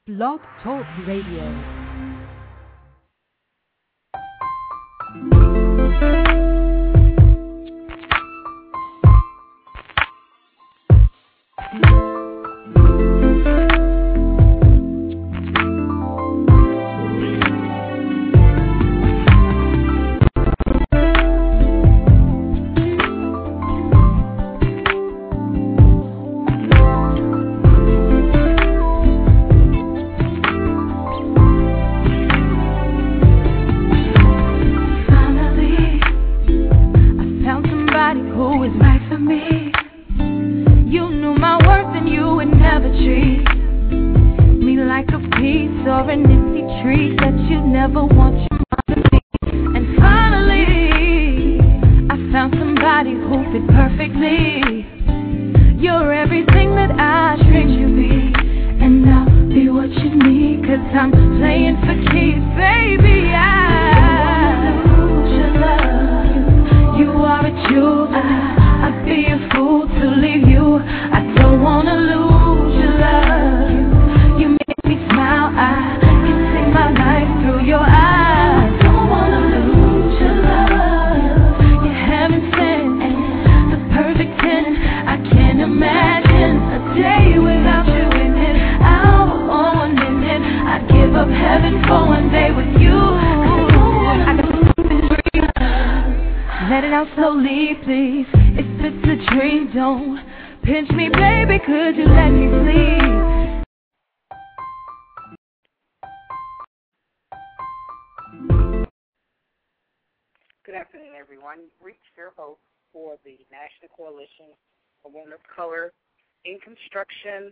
Blog Talk Radio. Good afternoon, everyone. Reach your host for the National Coalition for Women of Color in Construction,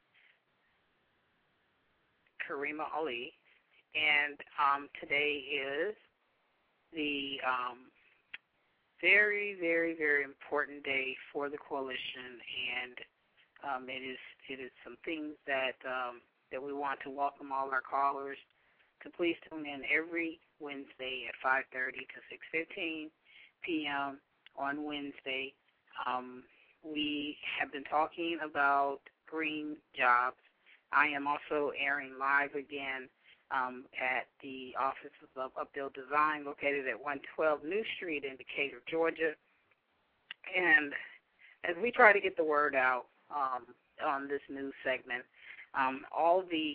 Karima Ali. And today is the very, very, very important day for the coalition, and it is some things that we want to welcome all our callers to please tune in every Wednesday at 5:30 to 6:15 p.m. on Wednesday. We have been talking about green jobs. I am also airing live again at the offices of Updale Design, located at 112 New Street in Decatur, Georgia. And as we try to get the word out on this news segment, all the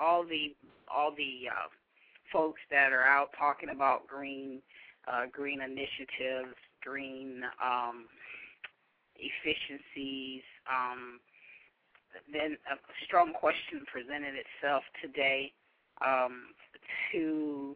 folks that are out talking about green initiatives, green efficiencies, then a strong question presented itself today to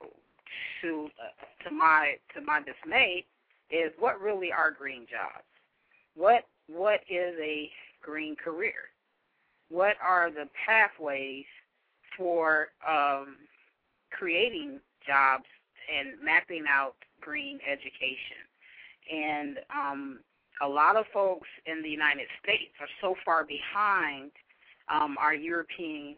my dismay is what really are green jobs? What is a green career? What are the pathways for creating jobs and mapping out green education? And a lot of folks in the United States are so far behind our European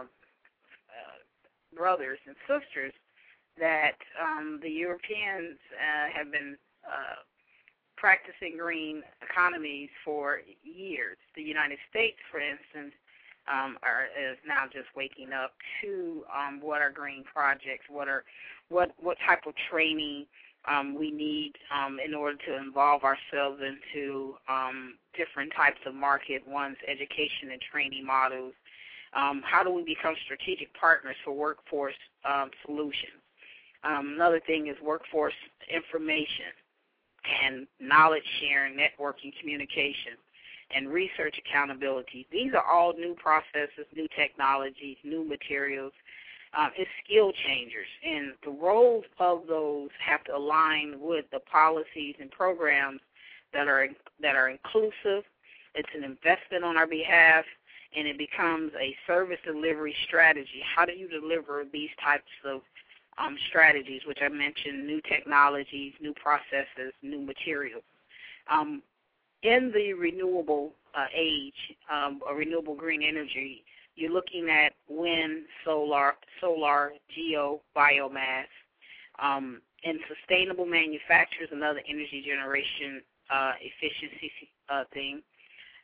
brothers and sisters that the Europeans have been practicing green economies for years. The United States, for instance, is now just waking up to what are green projects, what type of training we need in order to involve ourselves into different types of market, one's education and training models. How do we become strategic partners for workforce solutions? Another thing is workforce information and knowledge sharing, networking, communication, and research accountability. These are all new processes, new technologies, new materials. It's skill changers, and the roles of those have to align with the policies and programs that are inclusive. It's an investment on our behalf, and it becomes a service delivery strategy. How do you deliver these types of strategies, which I mentioned, new technologies, new processes, new materials? In the renewable age, or renewable green energy, you're looking at wind, solar, geo, biomass, and sustainable manufacturers, another energy generation efficiency thing.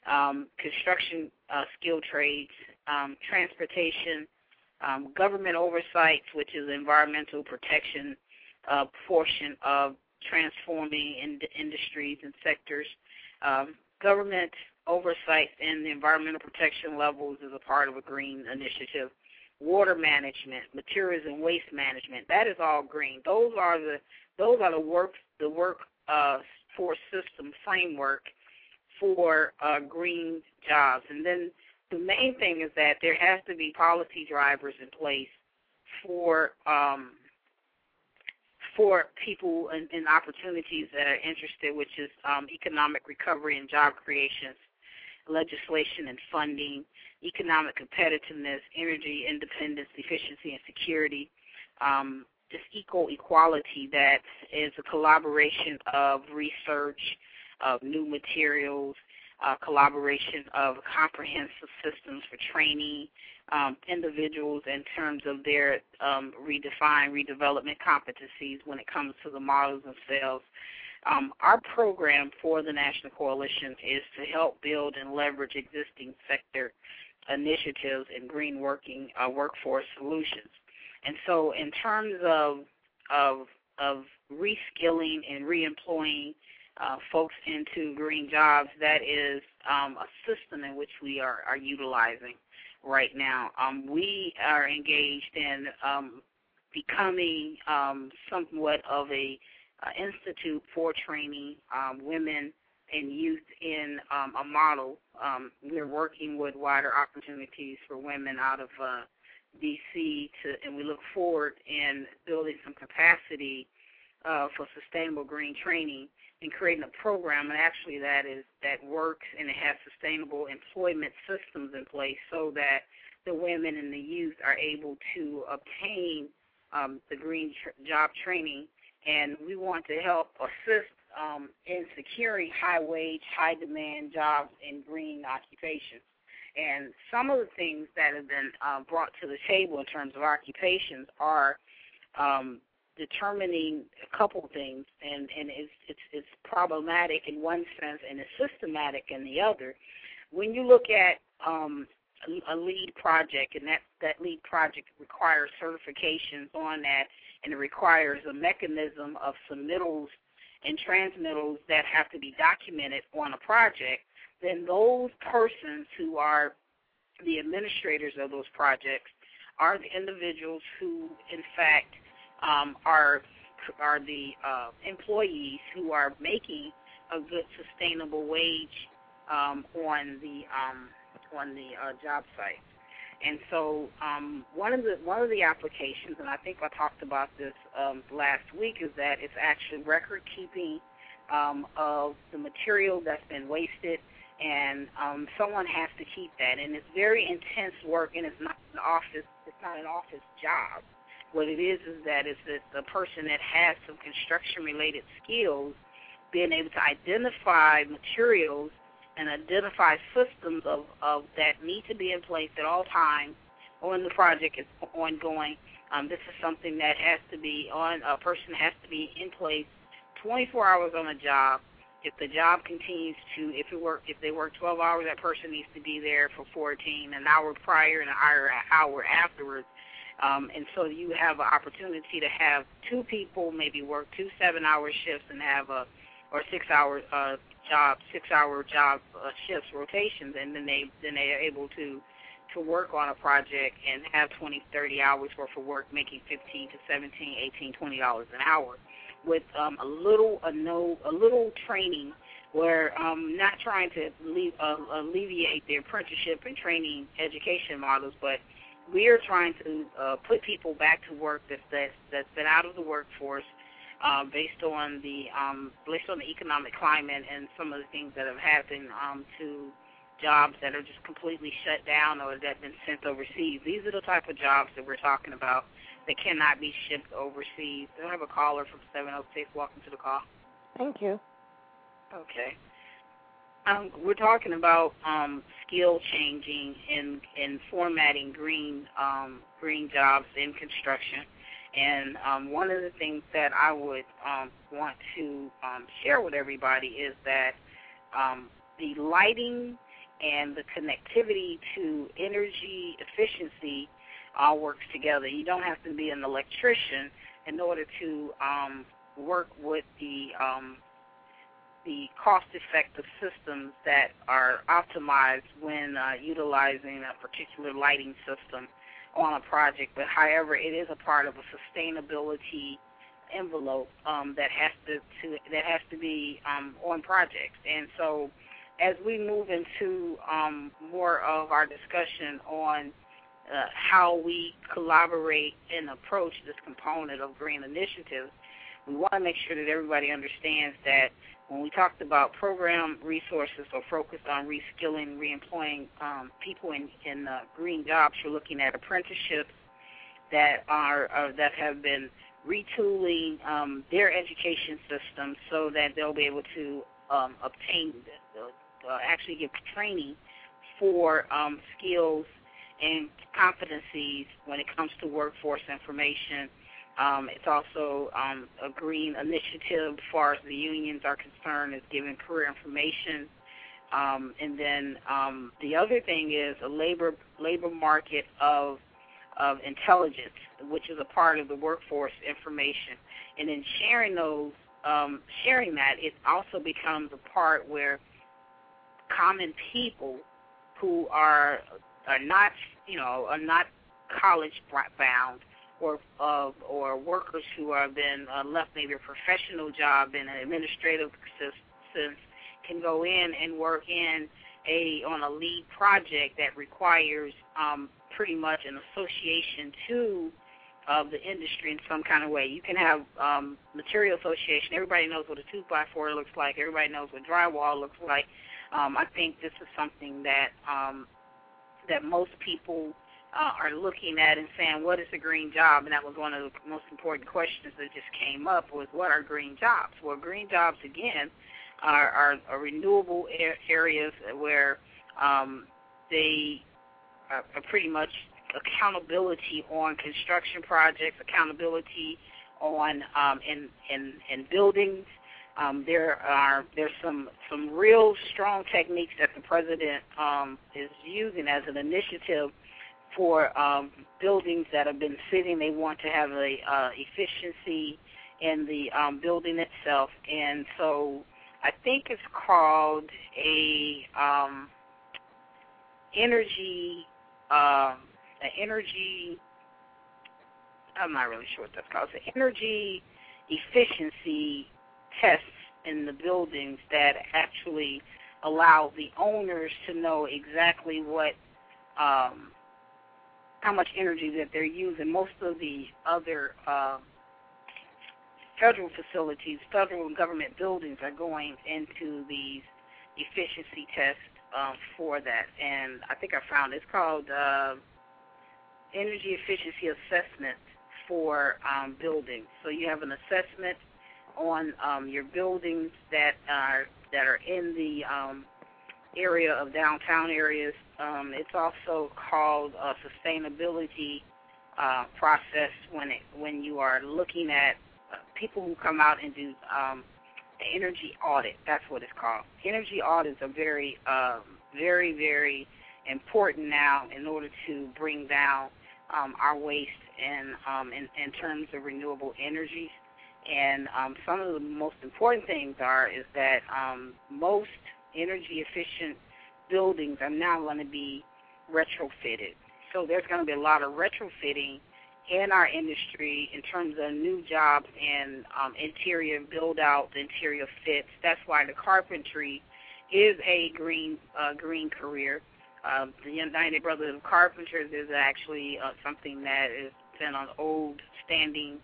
construction skill trades, transportation, government oversight, which is environmental protection portion of transforming industries and sectors. Government oversight and the environmental protection levels is a part of a green initiative. Water management, materials and waste management, that is all green. Those are the workforce system framework for green jobs. And then the main thing is that there has to be policy drivers in place for people and opportunities that are interested, which is economic recovery and job creation, legislation and funding, economic competitiveness, energy independence, efficiency and security, this equality that is a collaboration of research, of new materials, collaboration of comprehensive systems for training individuals in terms of their redevelopment competencies when it comes to the models themselves. Our program for the National Coalition is to help build and leverage existing sector initiatives and green workforce solutions. And so in terms of reskilling and reemploying folks into green jobs, that is a system in which we are utilizing right now. We are engaged in becoming somewhat of a institute for training women and youth in a model. We're working with wider opportunities for women out of D.C. and we look forward in building some capacity for sustainable green training and creating a program, and actually that works and it has sustainable employment systems in place so that the women and the youth are able to obtain the green job training. And we want to help assist in securing high-wage, high-demand jobs in green occupations. And some of the things that have been brought to the table in terms of occupations are determining a couple things, and it's problematic in one sense and it's systematic in the other. When you look at a lead project, and that lead project requires certifications on that, and it requires a mechanism of submittals and transmittals that have to be documented on a project, then those persons who are the administrators of those projects are the individuals who, in fact, are the employees who are making a good sustainable wage on the job site. And so one of the applications, and I think I talked about this last week, is that it's actually record keeping of the material that's been wasted, and someone has to keep that. And it's very intense work, and it's not an office job. What it is that it's a person that has some construction-related skills, being able to identify materials and identify systems of that need to be in place at all times when the project is ongoing. This is something that has to be a person has to be in place 24 hours on a job. If the job continues if they work 12 hours, that person needs to be there for 14, an hour prior and an hour afterwards. And so you have an opportunity to have two people maybe work 2 7-hour shifts and have or 6-hour job shifts rotations, and then they are able to work on a project and have 20, 30 hours worth of work, making $15 to $17, $18, $20 an hour, with a little training. Where not trying to alleviate the apprenticeship and training education models, but we are trying to put people back to work that's been out of the workforce based on the economic climate and some of the things that have happened to jobs that are just completely shut down or that have been sent overseas. These are the type of jobs that we're talking about that cannot be shipped overseas. I have a caller from 706. Welcome to the call. Thank you. Okay. We're talking about skill changing and formatting green jobs in construction. And one of the things that I would want to share with everybody is that the lighting and the connectivity to energy efficiency all works together. You don't have to be an electrician in order to work with the cost-effective systems that are optimized when utilizing a particular lighting system on a project. But however, it is a part of a sustainability envelope that has to be on projects. And so, as we move into more of our discussion on how we collaborate and approach this component of green initiatives, we want to make sure that everybody understands that when we talked about program resources or focused on reskilling, reemploying people in green jobs, you're looking at apprenticeships that have been retooling their education system so that they'll be able to actually get training for skills and competencies when it comes to workforce information. It's also a green initiative as far as the unions are concerned, is giving career information. And then the other thing is a labor market of intelligence, which is a part of the workforce information. And in sharing that, it also becomes a part where common people who are not college bound, or workers who have been left maybe a professional job in an administrative sense can go in and work on a lead project that requires pretty much an association to the industry in some kind of way. You can have material association. Everybody knows what a 2x4 looks like. Everybody knows what drywall looks like. I think this is something that most people are looking at and saying, what is a green job? And that was one of the most important questions that just came up, was what are green jobs? Well, green jobs, again, are renewable areas where they are pretty much accountability on construction projects, accountability on in buildings. There's some real strong techniques that the president is using as an initiative for buildings that have been sitting. They want to have a efficiency in the building itself, and so I think it's called a energy. I'm not really sure what that's called. It's an energy efficiency tests in the buildings that actually allow the owners to know exactly what how much energy that they're using. Most of the other federal facilities, federal and government buildings are going into these efficiency tests for that. And I think I found it's called energy efficiency assessment for buildings. So you have an assessment on your buildings that are in the area of downtown areas. It's also called a sustainability process when you are looking at people who come out and do energy audit. That's what it's called. Energy audits are very, very important now in order to bring down our waste in terms of renewable energies. And some of the most important things is that most energy efficient buildings are now going to be retrofitted. So there's going to be a lot of retrofitting in our industry in terms of new jobs and interior build-out, interior fits. That's why the carpentry is a green career. The United Brotherhood of Carpenters is actually something that has been an old standing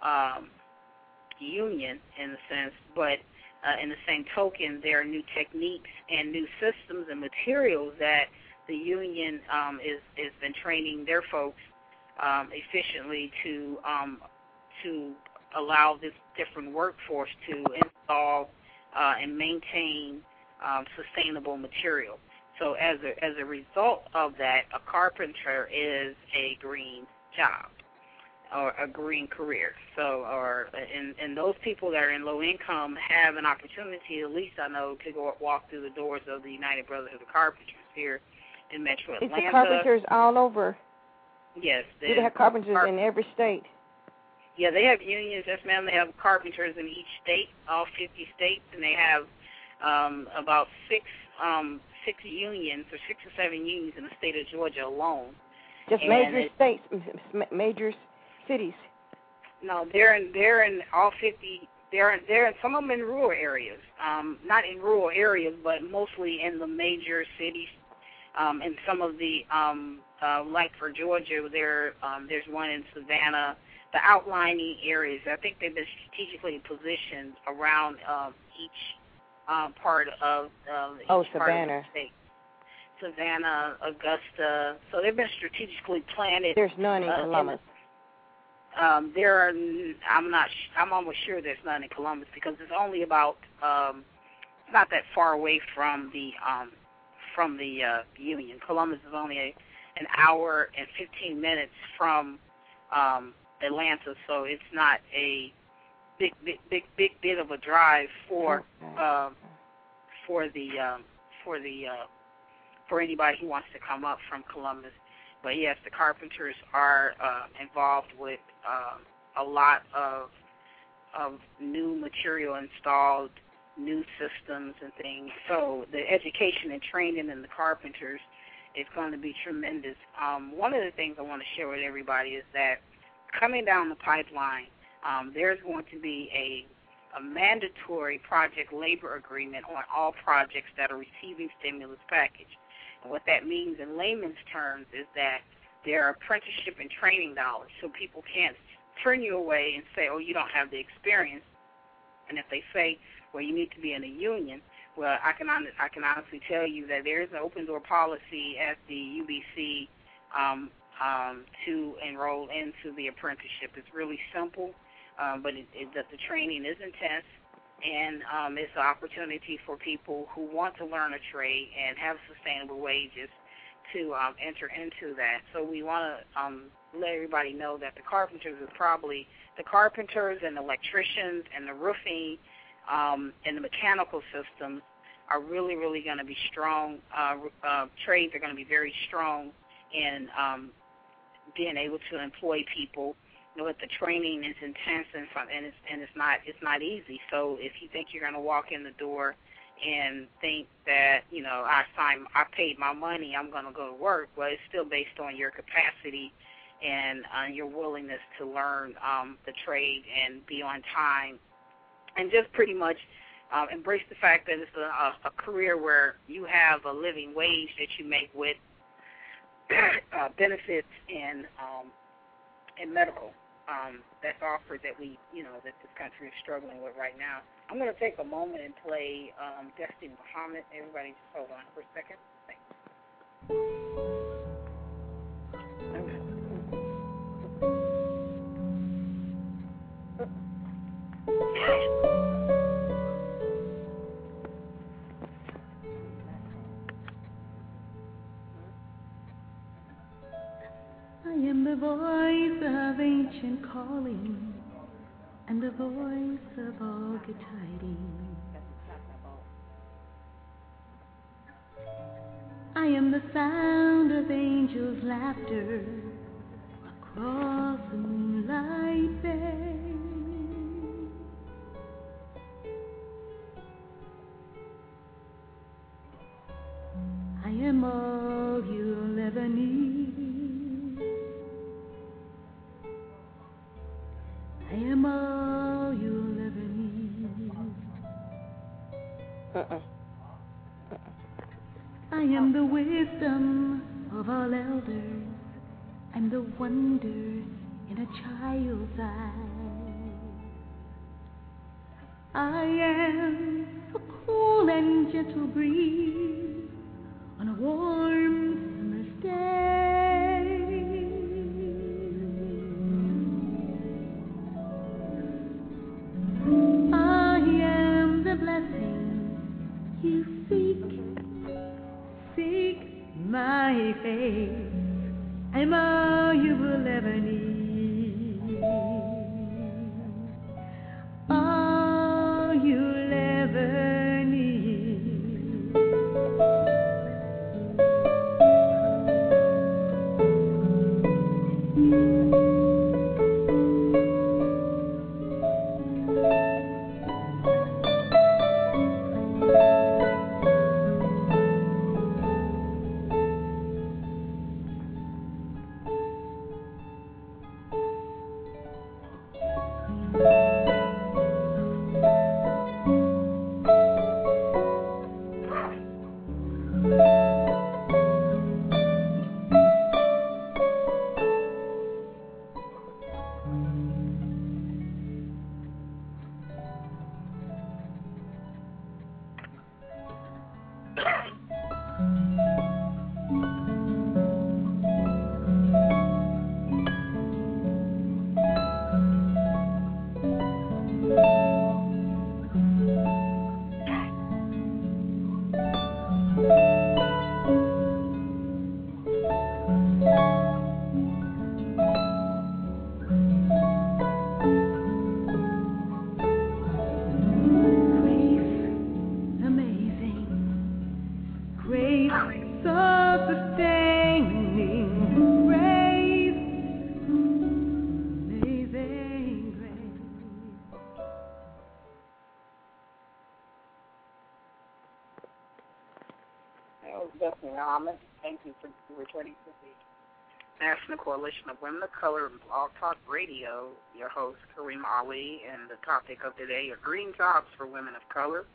union in a sense, but in the same token, there are new techniques and new systems and materials that the union has been training their folks efficiently to allow this different workforce to install and maintain sustainable material. So as a result of that, a carpenter is a green job. or a green career. So, and those people that are in low income have an opportunity, at least I know, to go walk through the doors of the United Brotherhood of Carpenters here in Metro Atlanta. Is the carpenters all over? Yes. Do they have carpenters in every state? Yeah, they have unions, yes, ma'am. They have carpenters in each state, all 50 states, and they have about six unions or 6 or 7 unions in the state of Georgia alone. Just major states, major cities. No, they're in all 50. They're in some of them in rural areas. Not in rural areas, but mostly in the major cities. And some of the like for Georgia, there's one in Savannah. The outlining areas, I think they've been strategically positioned around each part of each part Savannah. of the state. Savannah, Augusta. So they've been strategically planted. There's none in Columbus. I'm almost sure there's none in Columbus because it's only about it's not that far away from the Union. Columbus is only an hour and 15 minutes from Atlanta, so it's not a big bit of a drive for anybody who wants to come up from Columbus. But yes, the carpenters are involved with a lot of new material installed, new systems and things. So the education and training in the carpenters is going to be tremendous. One of the things I want to share with everybody is that coming down the pipeline, there's going to be a mandatory project labor agreement on all projects that are receiving stimulus package. And what that means in layman's terms is that there are apprenticeship and training dollars, so people can't turn you away and say, oh, you don't have the experience. And if they say, well, you need to be in a union, well, I can honestly tell you that there is an open door policy at the UBC to enroll into the apprenticeship. It's really simple, but the training is intense, and it's an opportunity for people who want to learn a trade and have sustainable wages to enter into that. So we want to let everybody know that the carpenters and electricians and the roofing and the mechanical systems are really, really going to be strong. Trades are going to be very strong in being able to employ people. You know, the training is intense and it's not easy. So if you think you're going to walk in the door and think that, you know, I paid my money, I'm going to go to work, well, it's still based on your capacity and your willingness to learn the trade and be on time, and just pretty much embrace the fact that it's a career where you have a living wage that you make with benefits and medical that's offered that that this country is struggling with right now. I'm going to take a moment and play Destiny Muhammad. Everybody just hold on for a second. Thanks. I am the voice of ancient calling, and the voice of all good tidings. I am the sound of angels' laughter across the moonlight bay. I am all you'll ever need. I am all you'll ever need. I am the wisdom of all elders. I'm the wonder in a child's eyes. I am a cool and gentle breeze on a warm summer's day. I am the blessing you seek. Seek my face. I'm all you will ever need. you for returning to the National Coalition of Women of Color and Blog Talk Radio. Your host, Kareem Ali, and the topic of today are green jobs for women of color.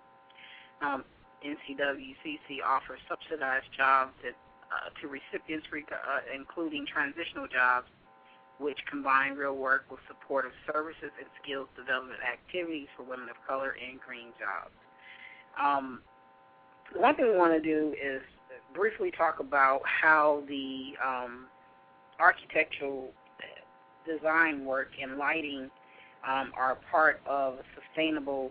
NCWCC offers subsidized jobs to recipients, including transitional jobs, which combine real work with supportive services and skills development activities for women of color and green jobs. One thing we want to do is briefly talk about how the architectural design work and lighting are part of a sustainable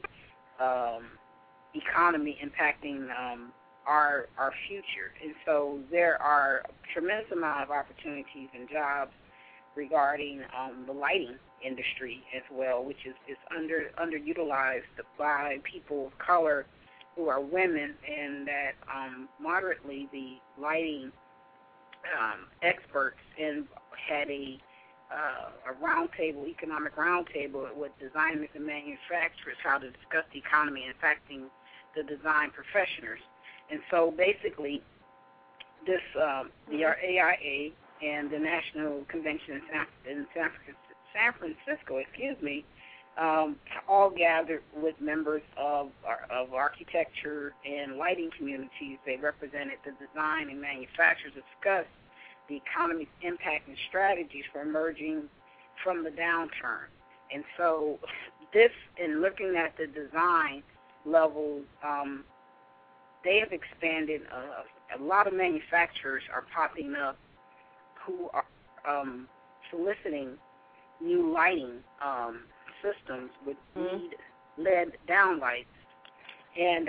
economy impacting our future. And so there are a tremendous amount of opportunities and jobs regarding the lighting industry as well, which is underutilized by people of color who are women, and that moderately the lighting experts had a roundtable, economic roundtable with designers and manufacturers, how to discuss the economy impacting the design professionals. And so basically this the AIA and the National Convention in San Francisco, all gathered with members of architecture and lighting communities. They represented the design and manufacturers, discussed the economy's impact and strategies for emerging from the downturn. And so this, in looking at the design level, they have expanded. A lot of manufacturers are popping up who are soliciting new lighting systems with LED downlights. And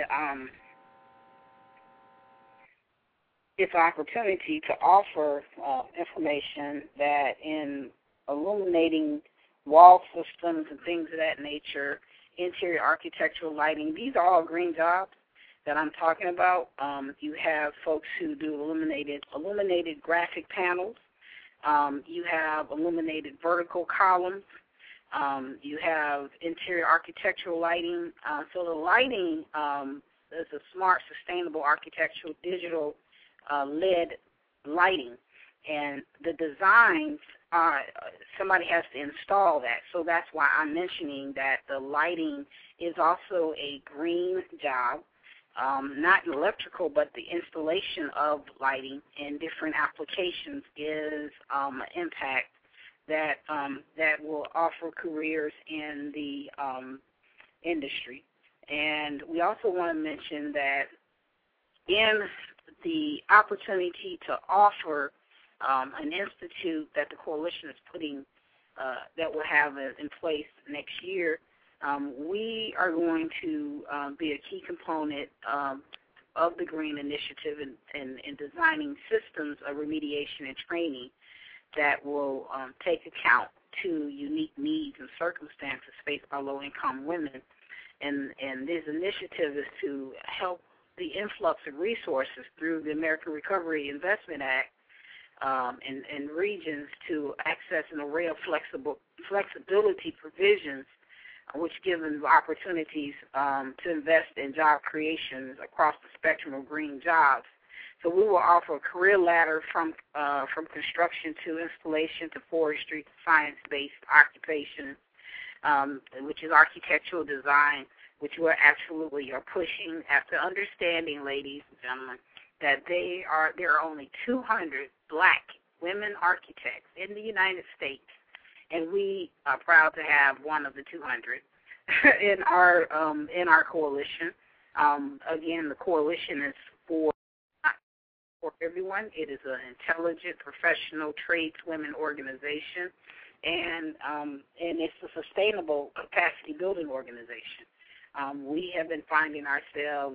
it's an opportunity to offer information that in illuminating wall systems and things of that nature, interior architectural lighting, these are all green jobs that I'm talking about. You have folks who do illuminated graphic panels. You have illuminated vertical columns. You have interior architectural lighting. So the lighting is a smart, sustainable architectural digital LED lighting. And the designs, somebody has to install that. So that's why I'm mentioning that the lighting is also a green job. Not electrical, but the installation of lighting in different applications is an impact that will offer careers in the industry. And we also want to mention that in the opportunity to offer an institute that the coalition is putting, that will have in place next year, we are going to be a key component of the Green Initiative in designing systems of remediation and training that will take account to unique needs and circumstances faced by low-income women. And this initiative is to help the influx of resources through the American Recovery Investment Act and regions to access an array of flexibility provisions, which give them opportunities to invest in job creation across the spectrum of green jobs. So we will offer a career ladder from construction to installation to forestry to science-based occupation, which is architectural design, which we absolutely are pushing after understanding, ladies and gentlemen, that there are only 200 black women architects in the United States, and we are proud to have one of the 200 in our coalition. Again, the coalition is for everyone. It is an intelligent, professional tradeswomen organization, and it's a sustainable capacity building organization. We have been finding ourselves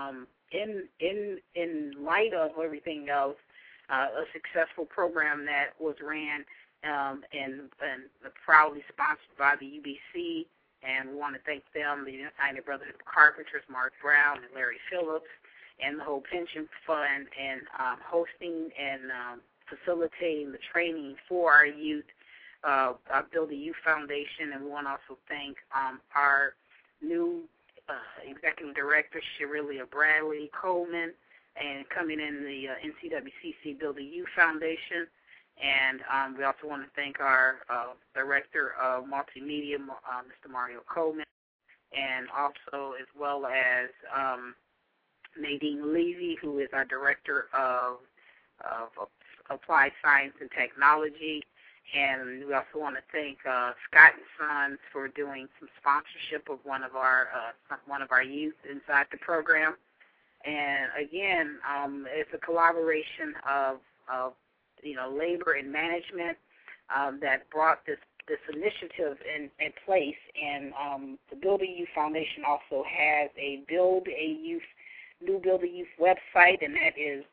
in light of everything else, a successful program that was ran and proudly sponsored by the UBC, and we want to thank them, the United Brotherhood of Carpenters, Mark Brown and Larry Phillips, and the whole pension fund, and hosting and facilitating the training for our youth, Build a Youth Foundation. And we want to also thank our new executive director, Sharilia Bradley Coleman, and coming in the NCWCC Build a Youth Foundation. And we also want to thank our Director of Multimedia, Mr. Mario Coleman, and also as well as Nadine Levy, who is our Director of Applied Science and Technology. And we also want to thank Scott & Sons for doing some sponsorship of one of our youth inside the program. And again, it's a collaboration of labor and management that brought this initiative in place. And the Build a Youth Foundation also has a new Build a Youth website, and that is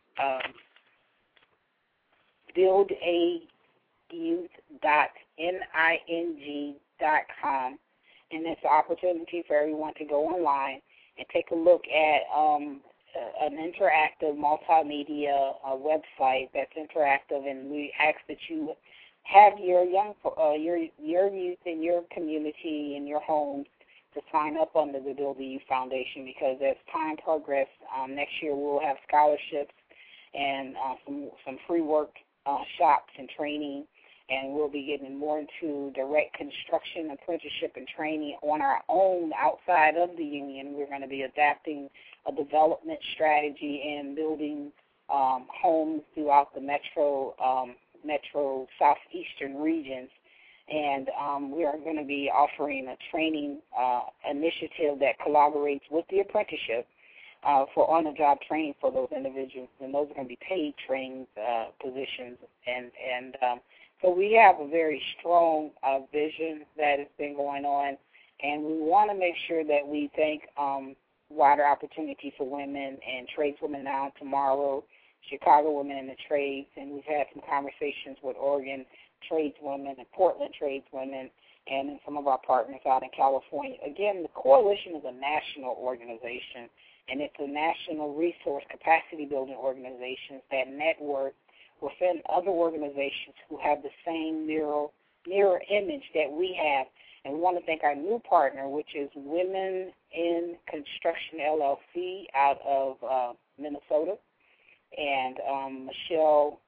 buildayouth.ning.com. And it's an opportunity for everyone to go online and take a look at an interactive multimedia website that's interactive, and we ask that you have your youth in your community, in your home, to sign up under the Build a Youth Foundation, because as time progresses, next year we'll have scholarships and some free work shops and training, and we'll be getting more into direct construction, apprenticeship, and training on our own outside of the union. We're going to be adapting a development strategy and building homes throughout the metro southeastern regions. And we are going to be offering a training initiative that collaborates with the apprenticeship for on-the-job training for those individuals, and those are going to be paid training positions. And so we have a very strong vision that has been going on, and we want to make sure that we thank wider opportunity for women and tradeswomen now and tomorrow, Chicago Women in the Trades, and we've had some conversations with Oregon tradeswomen and Portland tradeswomen and some of our partners out in California. Again, the coalition is a national organization, and it's a national resource capacity building organization that network within other organizations who have the same mirror image that we have. And we want to thank our new partner, which is Women in Construction LLC out of Minnesota. And Michelle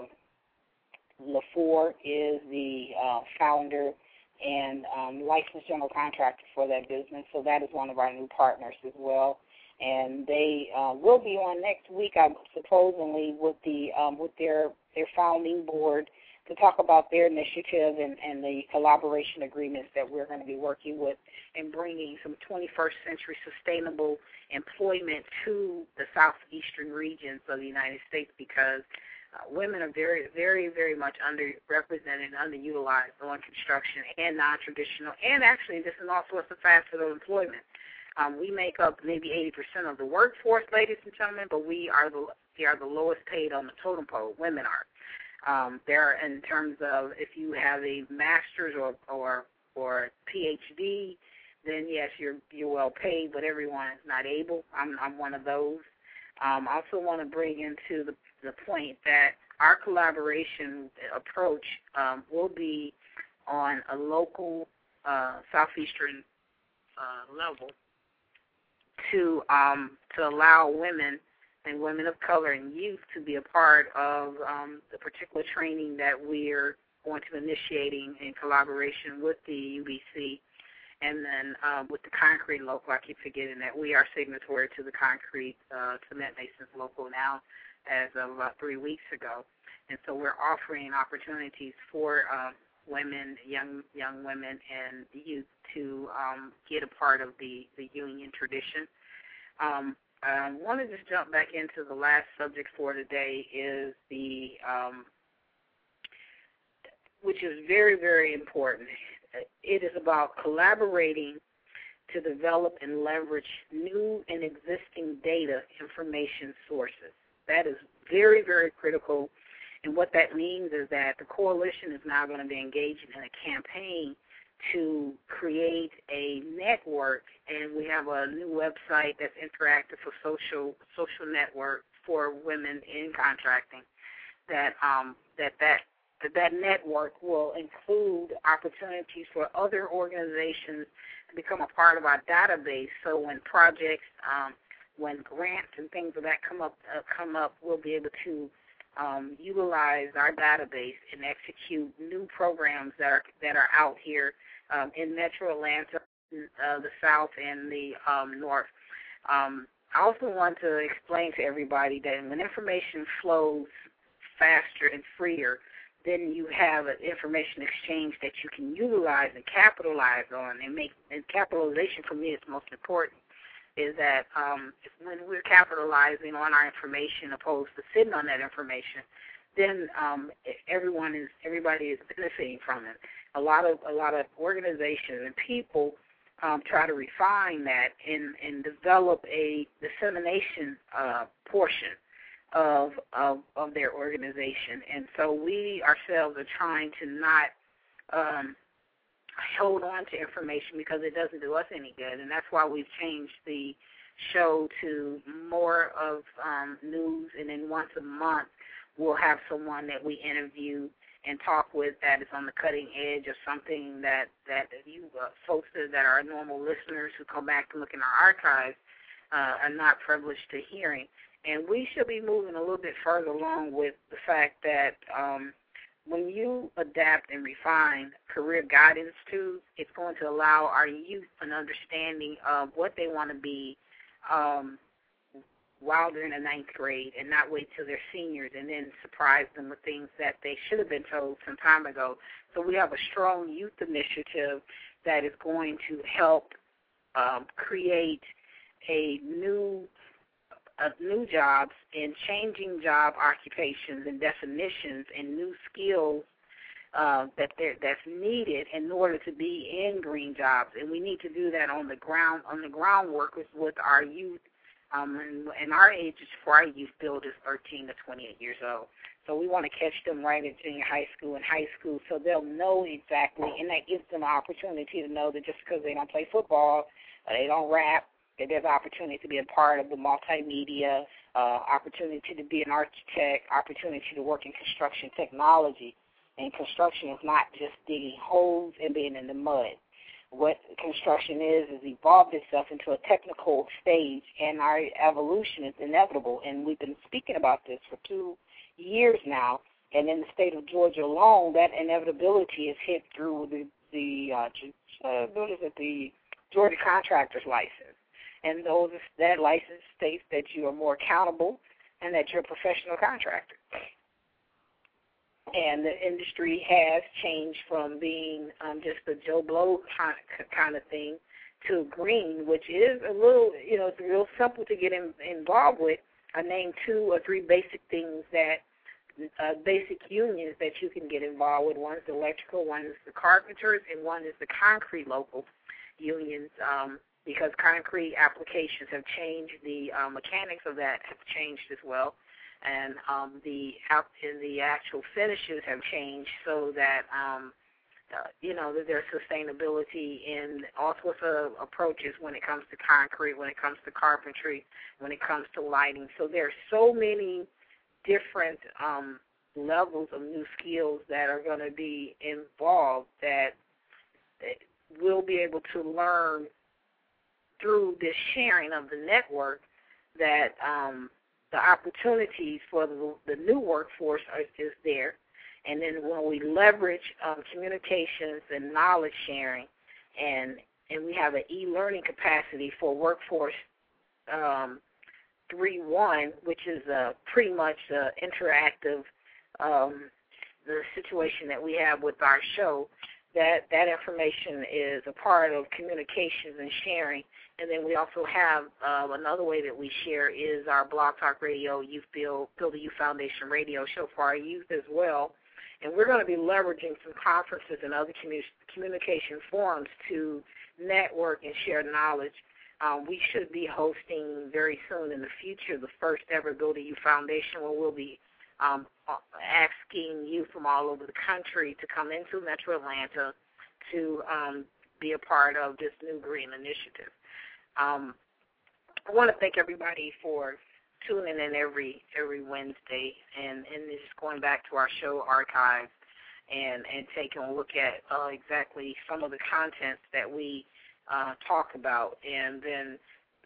LaFour is the founder and licensed general contractor for that business. So that is one of our new partners as well. And they will be on next week, supposedly, with their founding board to talk about their initiative and the collaboration agreements that we're going to be working with and bringing some 21st century sustainable employment to the southeastern regions of the United States, because women are very, very, very much underrepresented, underutilized on construction and non-traditional, and actually this is also a facet of employment. We make up maybe 80% of the workforce, ladies and gentlemen, but we are the lowest paid on the totem pole. Women are. There, in terms of if you have a master's or PhD, then yes, you're well paid, but everyone is not able. I'm one of those. I also want to bring into the point that our collaboration approach will be on a local southeastern level to allow women and women of color and youth to be a part of the particular training that we're going to be initiating in collaboration with the UBC, and then with the Concrete Local. I keep forgetting that we are signatory to the Concrete Cement Masons Local now as of 3 weeks ago. And so we're offering opportunities for women, young women and youth to get a part of the union tradition. I want to just jump back into the last subject for today, is which is very, very important. It is about collaborating to develop and leverage new and existing data information sources. That is very, very critical. And what that means is that the coalition is now going to be engaging in a campaign to create a network, and we have a new website that's interactive for social network for women in contracting. That network will include opportunities for other organizations to become a part of our database. So when projects when grants and things of that come up, we'll be able to utilize our database and execute new programs that are out here in Metro Atlanta, the South, and the North. I also want to explain to everybody that when information flows faster and freer, then you have an information exchange that you can utilize and capitalize on, and capitalization for me is most important, is that when we're capitalizing on our information opposed to sitting on that information, then everybody is benefiting from it. A lot of organizations and people try to refine that and develop a dissemination portion of their organization. And so we ourselves are trying to not hold on to information because it doesn't do us any good. And that's why we've changed the show to more of news, and then once a month we'll have someone that we interview and talk with that is on the cutting edge of something that you folks that are normal listeners who come back and look in our archives are not privileged to hearing. And we should be moving a little bit further along with the fact that when you adapt and refine career guidance tools, it's going to allow our youth an understanding of what they want to be while they're in the 9th grade, and not wait till they're seniors and then surprise them with things that they should have been told some time ago. So we have a strong youth initiative that is going to help create new jobs and changing job occupations and definitions and new skills that's needed in order to be in green jobs. And we need to do that on the groundwork with our youth. And our ages for our youth build is 13 to 28 years old. So we want to catch them right in junior high school and high school so they'll know exactly, and that gives them an opportunity to know that just because they don't play football, they don't rap, that there's opportunity to be a part of the multimedia, opportunity to be an architect, opportunity to work in construction technology. And construction is not just digging holes and being in the mud. What construction is evolved itself into a technical stage, and our evolution is inevitable. And we've been speaking about this for 2 years now. And in the state of Georgia alone, that inevitability is hit through the Georgia contractor's license. And that license states that you are more accountable and that you're a professional contractor. And the industry has changed from being just a Joe Blow kind of thing to green, which is a little, it's real simple to get involved with. I named 2 or 3 basic things basic unions that you can get involved with. One is the electrical, one is the carpenters, and one is the concrete local unions, because concrete applications have changed. The mechanics of that have changed as well. And the actual finishes have changed so that, that there's sustainability in all sorts of approaches when it comes to concrete, when it comes to carpentry, when it comes to lighting. So there's so many different levels of new skills that are going to be involved that we'll be able to learn through this sharing of the network that the opportunities for the new workforce is there. And then when we leverage communications and knowledge sharing, and we have an e-learning capacity for Workforce 3.1, which is pretty much interactive, the situation that we have with our show, that information is a part of communications and sharing. And then we also have another way that we share is our Blog Talk Radio Build a Youth Foundation radio show for our youth as well. And we're going to be leveraging some conferences and other communication forums to network and share knowledge. We should be hosting very soon in the future the first ever Build a Youth Foundation, where we'll be asking youth from all over the country to come into Metro Atlanta to be a part of this new green initiative. I want to thank everybody for tuning in every Wednesday and just going back to our show archives and taking a look at exactly some of the contents that we talk about. And then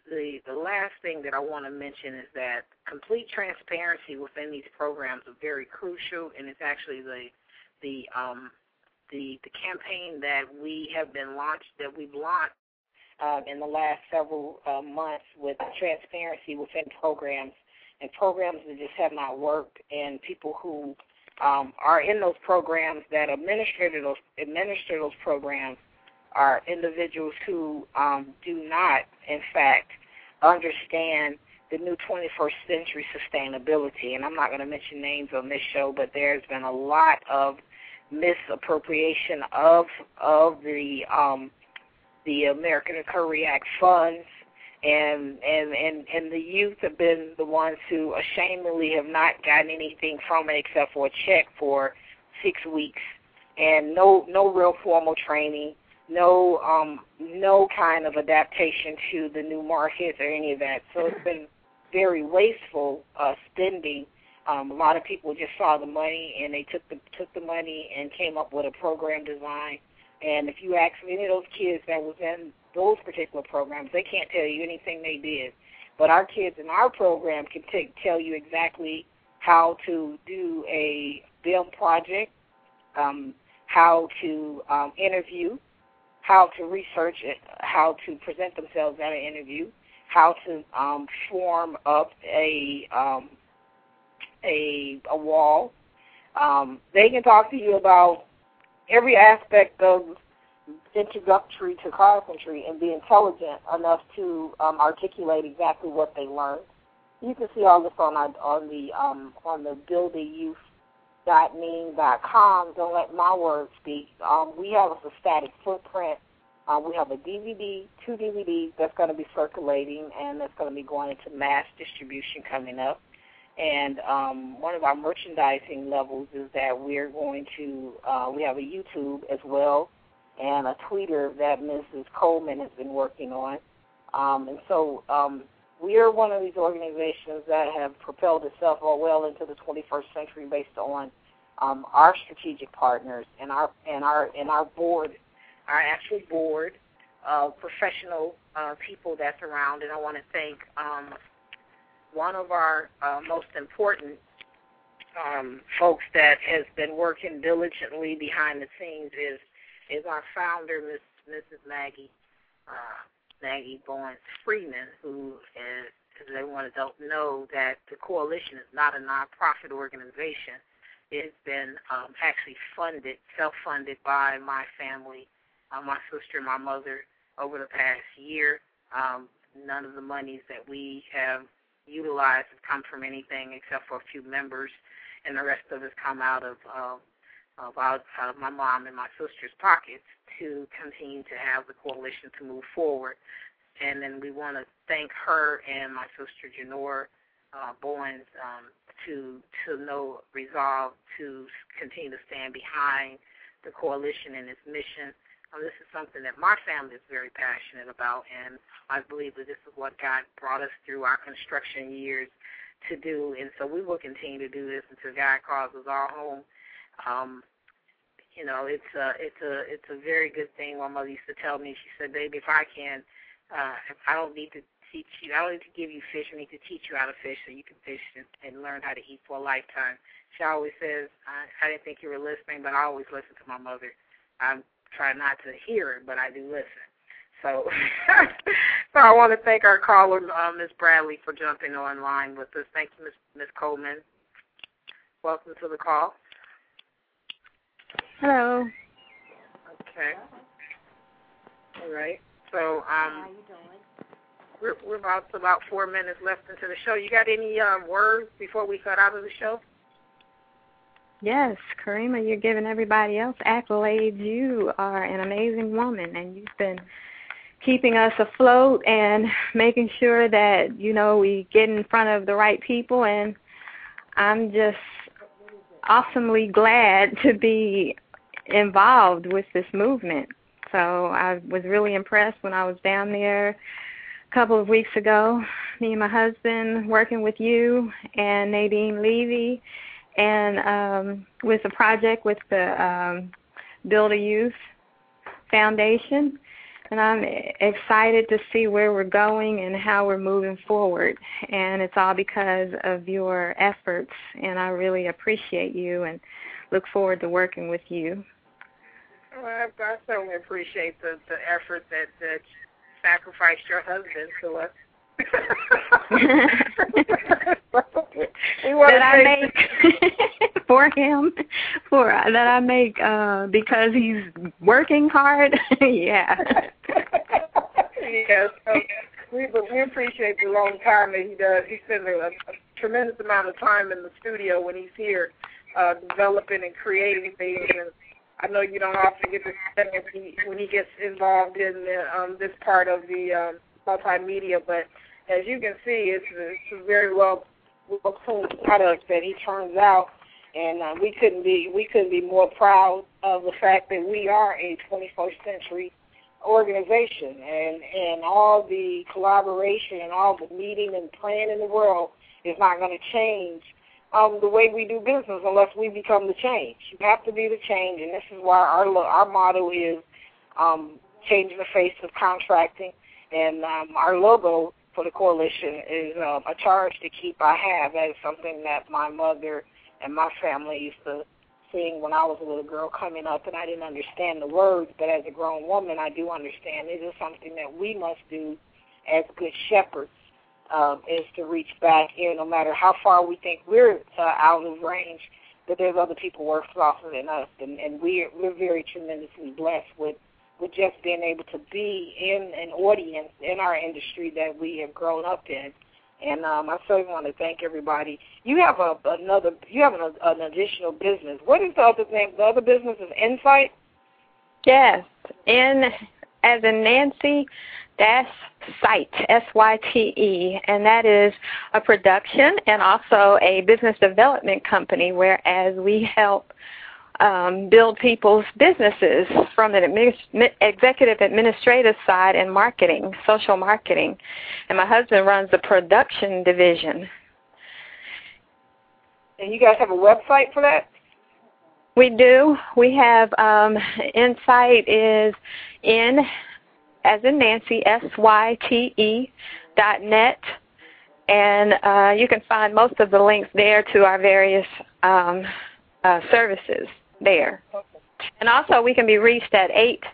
the last thing that I want to mention is that complete transparency within these programs is very crucial, and it's actually the campaign that we've launched in the last several months with transparency within programs, and programs that just have not worked, and people who are in those programs that administer those programs are individuals who do not, in fact, understand the new 21st century sustainability. And I'm not going to mention names on this show, but there's been a lot of misappropriation of the American Recovery Act funds, and the youth have been the ones who ashamedly have not gotten anything from it except for a check for 6 weeks, and no real formal training. No kind of adaptation to the new markets or any of that. So it's been very wasteful spending. A lot of people just saw the money and they took the money and came up with a program design. And if you ask any of those kids that was in those particular programs, they can't tell you anything they did. But our kids in our program can tell you exactly how to do a BIM project, how to interview, how to research it, how to present themselves at an interview, how to form up a wall. They can talk to you about every aspect of introductory to carpentry and be intelligent enough to articulate exactly what they learned. You can see all this on the buildayouth.me.com. Don't let my words speak. We have a static footprint. We have a DVD, 2 DVDs that's going to be circulating, and that's going to be going into mass distribution coming up. And one of our merchandising levels is that we're going to, we have a YouTube as well, and a tweeter that Mrs. Coleman has been working on. And so we are one of these organizations that have propelled itself well into the 21st century based on our strategic partners and our board, our actual board of professional people that's around. And I want to thank one of our most important folks that has been working diligently behind the scenes is our founder, Mrs. Maggie Bowens Freeman, who is, as everyone don't know, that the coalition is not a nonprofit organization. It's been actually self-funded by my family, my sister and my mother over the past year. None of the monies that we have utilized have come from anything except for a few members, and the rest of it come out of my mom and my sister's pockets to continue to have the coalition to move forward. And then we want to thank her and my sister Janora Bowens to know resolve to continue to stand behind the coalition and its mission. This is something that my family is very passionate about, and I believe that this is what God brought us through our construction years to do, and so we will continue to do this until God calls us all home. It's a very good thing. My mother used to tell me, she said, "Baby, if I don't need to teach you, I don't need to give you fish, I need to teach you how to fish so you can fish and learn how to eat for a lifetime." She always says, I didn't think you were listening, but I always listen to my mother. I try not to hear it, but I do listen. So I want to thank our caller, Ms. Bradley, for jumping online with us. Thank you, Ms. Coleman. Welcome to the call. Hello. Okay. All right. So How you doing? we're about 4 minutes left into the show. You got any words before we cut out of the show? Yes, Karima, you're giving everybody else accolades. You are an amazing woman, and you've been keeping us afloat and making sure that, we get in front of the right people, and I'm just awesomely glad to be involved with this movement. So I was really impressed when I was down there a couple of weeks ago, me and my husband working with you and Nadine Levy, and with a project with the Build a Youth Foundation. And I'm excited to see where we're going and how we're moving forward. And it's all because of your efforts, and I really appreciate you and look forward to working with you. Well, I certainly appreciate the effort that sacrificed your husband to us. That I make for him, that I make because he's working hard. Yeah. Yes. We appreciate the long time that he does. He spends a tremendous amount of time in the studio when he's here, developing and creating things. And I know you don't often get to see when he gets involved in this part of the multimedia, but as you can see, it's a very well-tuned product that he turns out, and we couldn't be more proud of the fact that we are a 21st century organization, and all the collaboration and all the meeting and praying in the world is not going to change the way we do business unless we become the change. You have to be the change, and this is why our motto is changing the face of contracting, and our logo for the coalition is a charge to keep I have. That is something that my mother and my family used to sing when I was a little girl coming up, and I didn't understand the words, but as a grown woman, I do understand. It is something that we must do as good shepherds, is to reach back in, no matter how far we think we're out of range, that there's other people worse off than us, and we're very tremendously blessed with just being able to be in an audience in our industry that we have grown up in. And I certainly want to thank everybody. You have an additional business. What is the other name? The other business is Insight? Yes, N as in Nancy, dash Site, S-Y-T-E, and that is a production and also a business development company, whereas we help build people's businesses from an executive administrative side and marketing, social marketing. And my husband runs the production division. And you guys have a website for that? We do. We have Insight is N as in Nancy, SYTE .net. And you can find most of the links there to our various services there. Okay. And also we can be reached at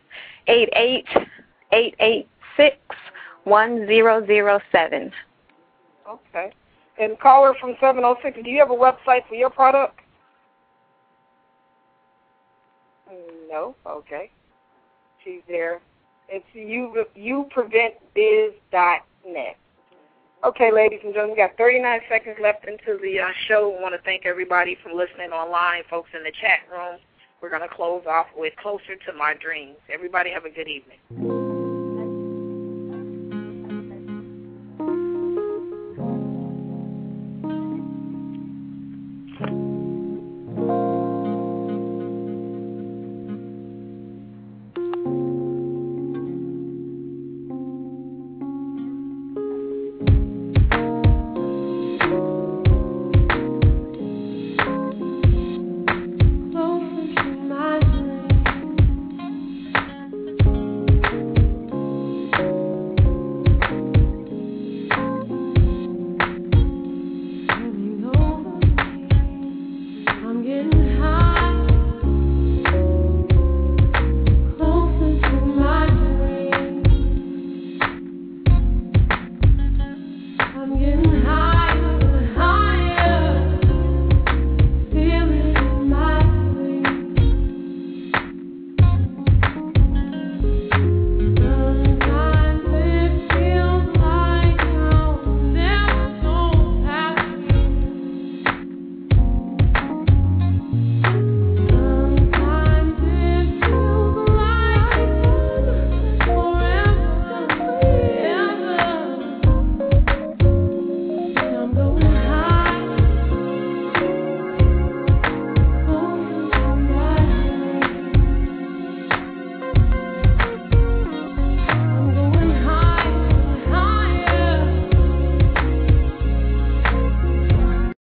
888-886-1007. Okay. And caller from 706, do you have a website for your product? No? Okay. She's there. It's youpreventbiz.net. Okay, ladies and gentlemen, we got 39 seconds left into the show. I want to thank everybody for listening online, folks in the chat room. We're going to close off with Closer to My Dreams. Everybody have a good evening.